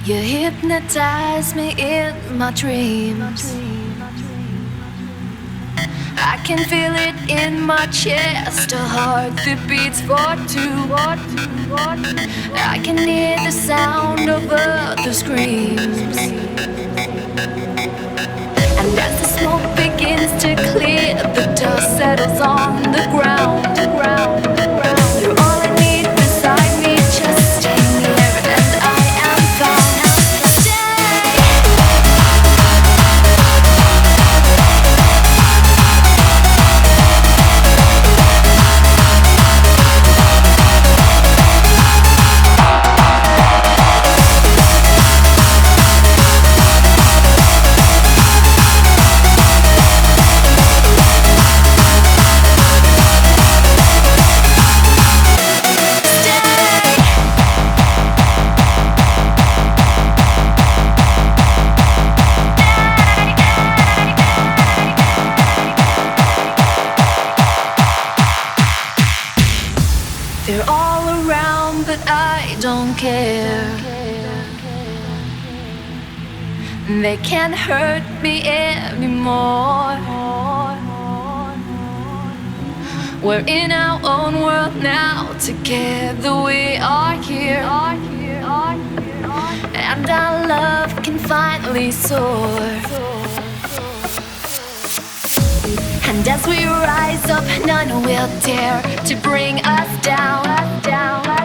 You hypnotize me in my dreams. I can feel it in my chest. A heart that beats for two. I can hear the sound of other screams. And as the smoke begins to clear, the dust settles on the ground. You're all I need beside me, just stay near, and I am found. They're all around, but I don't care. They can't hurt me anymore. We're in our own world now, together we are here. And our love can finally soar. And as we rise up, none will dare to bring us down.